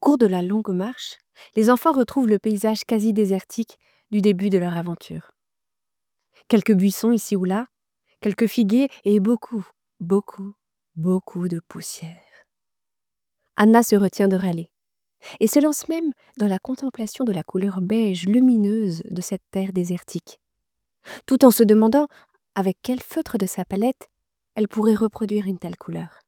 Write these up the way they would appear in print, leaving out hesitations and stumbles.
cours de la longue marche, les enfants retrouvent le paysage quasi désertique du début de leur aventure. Quelques buissons ici ou là, quelques figuiers et beaucoup, beaucoup, beaucoup de poussière. Anna se retient de râler et se lance même dans la contemplation de la couleur beige lumineuse de cette terre désertique, tout en se demandant avec quel feutre de sa palette elle pourrait reproduire une telle couleur.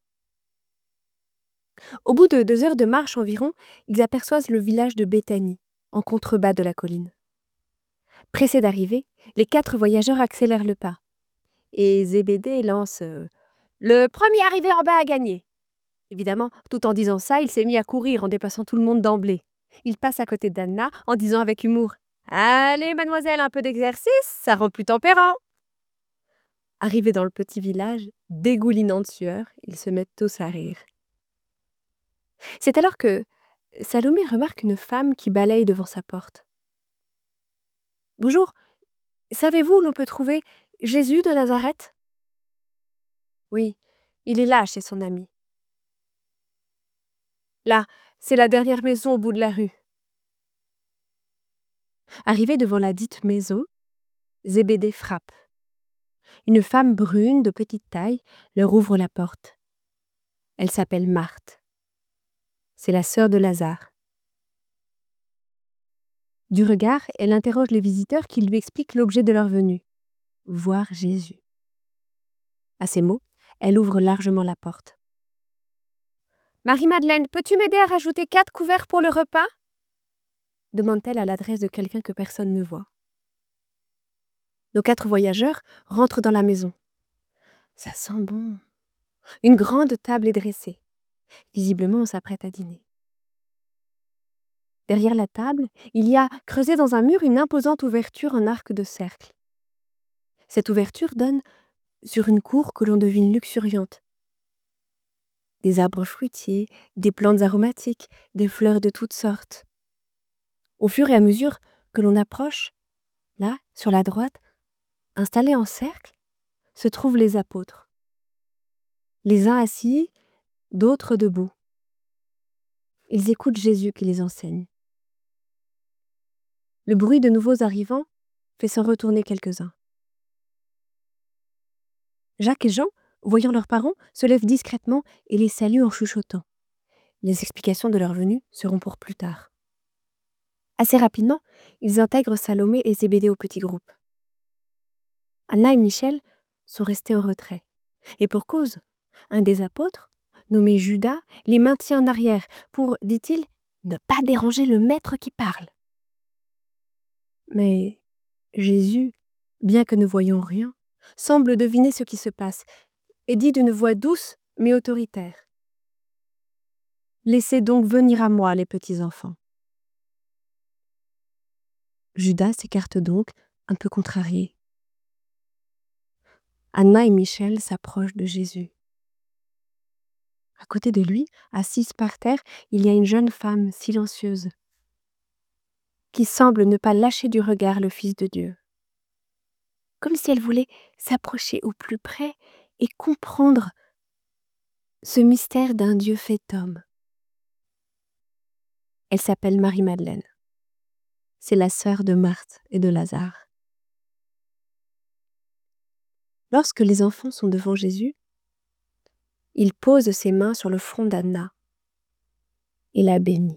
Au bout de 2 heures de marche environ, ils aperçoivent le village de Béthanie, en contrebas de la colline. Pressés d'arriver, les 4 voyageurs accélèrent le pas. Et Zébédée lance le premier arrivé en bas a gagné. Évidemment, tout en disant ça, il s'est mis à courir en dépassant tout le monde d'emblée. Il passe à côté d'Anna en disant avec humour Allez, mademoiselle, un peu d'exercice, ça rend plus tempérant. Arrivés dans le petit village, dégoulinant de sueur, ils se mettent tous à rire. C'est alors que Salomé remarque une femme qui balaye devant sa porte. Bonjour, savez-vous où l'on peut trouver Jésus de Nazareth? Oui, il est là chez son ami. Là, c'est la dernière maison au bout de la rue. Arrivé devant la dite maison, Zébédée frappe. Une femme brune de petite taille leur ouvre la porte. Elle s'appelle Marthe. C'est la sœur de Lazare. Du regard, elle interroge les visiteurs qui lui expliquent l'objet de leur venue. Voir Jésus. À ces mots, elle ouvre largement la porte. Marie-Madeleine, peux-tu m'aider à rajouter 4 couverts pour le repas? Demande-t-elle à l'adresse de quelqu'un que personne ne voit. Nos 4 voyageurs rentrent dans la maison. Ça sent bon. Une grande table est dressée. Visiblement, on s'apprête à dîner. Derrière la table, il y a, creusé dans un mur, une imposante ouverture en arc de cercle. Cette ouverture donne sur une cour que l'on devine luxuriante. Des arbres fruitiers, des plantes aromatiques, des fleurs de toutes sortes. Au fur et à mesure que l'on approche, là, sur la droite, installés en cercle, se trouvent les apôtres. Les uns assis, d'autres debout. Ils écoutent Jésus qui les enseigne. Le bruit de nouveaux arrivants fait s'en retourner quelques-uns. Jacques et Jean, voyant leurs parents, se lèvent discrètement et les saluent en chuchotant. Les explications de leur venue seront pour plus tard. Assez rapidement, ils intègrent Salomé et Zébédée au petit groupe. Anna et Michel sont restés en retrait. Et pour cause, un des apôtres, nommé Judas, les maintient en arrière pour, dit-il, ne pas déranger le maître qui parle. Mais Jésus, bien que ne voyant rien, semble deviner ce qui se passe et dit d'une voix douce mais autoritaire. Laissez donc venir à moi les petits enfants. Judas s'écarte donc, un peu contrarié. Anna et Michel s'approchent de Jésus. À côté de lui, assise par terre, il y a une jeune femme silencieuse qui semble ne pas lâcher du regard le Fils de Dieu. Comme si elle voulait s'approcher au plus près et comprendre ce mystère d'un Dieu fait homme. Elle s'appelle Marie-Madeleine. C'est la sœur de Marthe et de Lazare. Lorsque les enfants sont devant Jésus, il pose ses mains sur le front d'Anna et la bénit.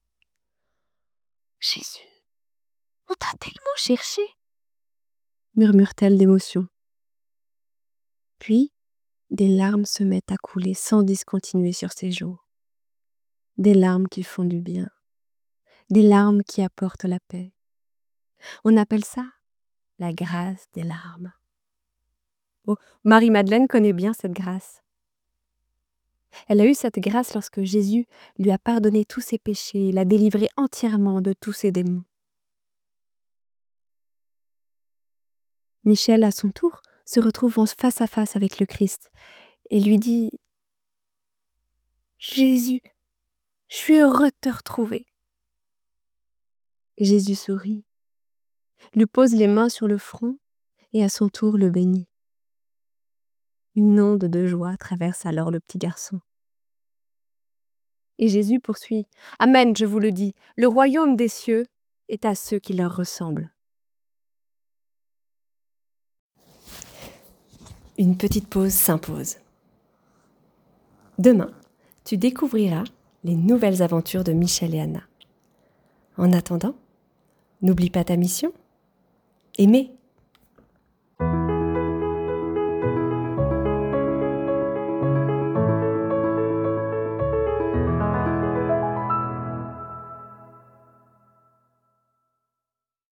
« Jésus, on t'a tellement cherché !» murmure-t-elle d'émotion. Puis, des larmes se mettent à couler sans discontinuer sur ses joues. Des larmes qui font du bien. Des larmes qui apportent la paix. On appelle ça la grâce des larmes. Oh, Marie-Madeleine connaît bien cette grâce. Elle a eu cette grâce lorsque Jésus lui a pardonné tous ses péchés et l'a délivré entièrement de tous ses démons. Michel, à son tour, se retrouve en face à face avec le Christ et lui dit « Jésus, je suis heureux de te retrouver. » Jésus sourit, lui pose les mains sur le front et à son tour le bénit. Une onde de joie traverse alors le petit garçon. Et Jésus poursuit. Amen, je vous le dis, le royaume des cieux est à ceux qui leur ressemblent. Une petite pause s'impose. Demain, tu découvriras les nouvelles aventures de Michel et Anna. En attendant, n'oublie pas ta mission. Aimer